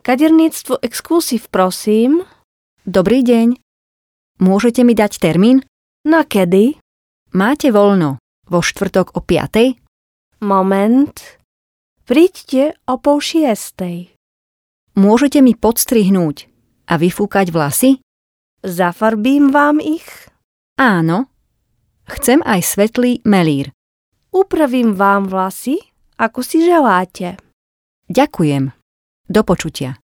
Kaderníctvo Exclusive, prosím. Dobrý deň. Môžete mi dať termín? Na kedy? Máte voľno vo štvrtok o 5:00? Moment. Príďte o 5:30. Môžete mi podstrihnúť a vyfúkať vlasy? Zafarbím vám ich? Áno. Chcem aj svetlý melír. Upravím vám vlasy, ako si želáte. Ďakujem. Do počutia.